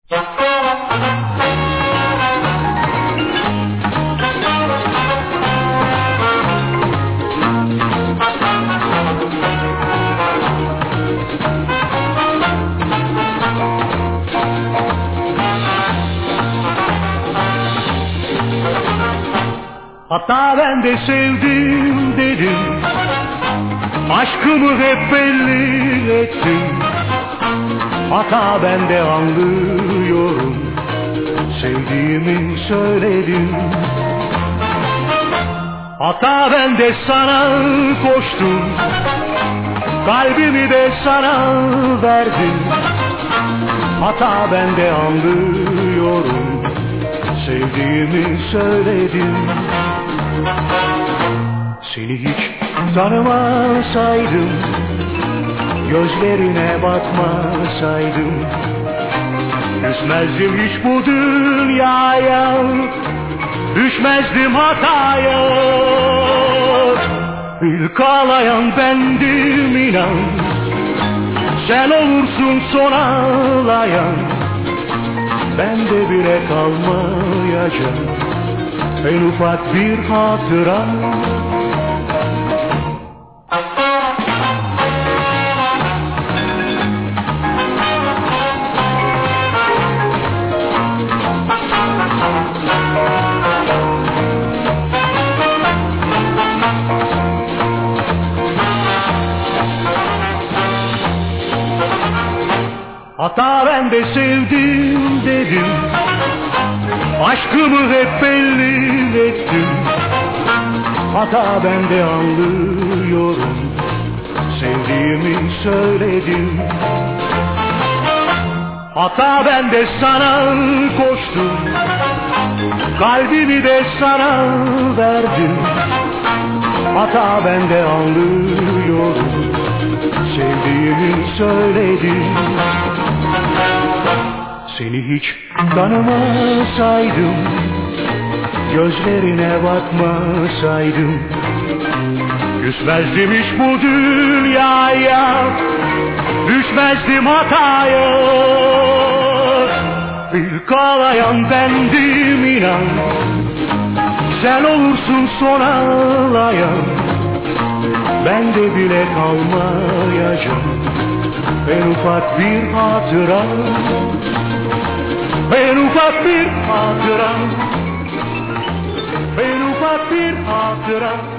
Hatta ben de sevdim dedim, aşkımı hep belli ettim. Hata ben de anlıyorum, sevdiğimi söyledim. Hata ben de sana koştum, kalbimi de sana verdim. Hata ben de anlıyorum, sevdiğimi söyledim. Seni hiç tanımasaydım, gözlerine bakmasaydım, düşmezdim hiç bu dünyaya, düşmezdim hataya. İlk ağlayan bendim inan, sen olursun son ağlayan. Ben de bile kalmayacağım, en ufak bir hatıra. Hata ben de sevdim dedim, aşkımı hep belli ettim. Hata ben de anlıyorum, sevdiğimi söyledim. Hata ben de sana koştum, kalbimi de sana verdim. Hata ben de anlıyorum, sevdiğimi söyledim. Seni hiç tanımasaydım, gözlerine bakmasaydım, küsmezdim hiç bu dünyaya, düşmezdim hataya. İlk ağlayan bendim inan, sen olursun son ağlayan. Ben de bile kalmayacağım, en ufak bir hatıra. En ufak bir hatıra, en ufak bir hatıra.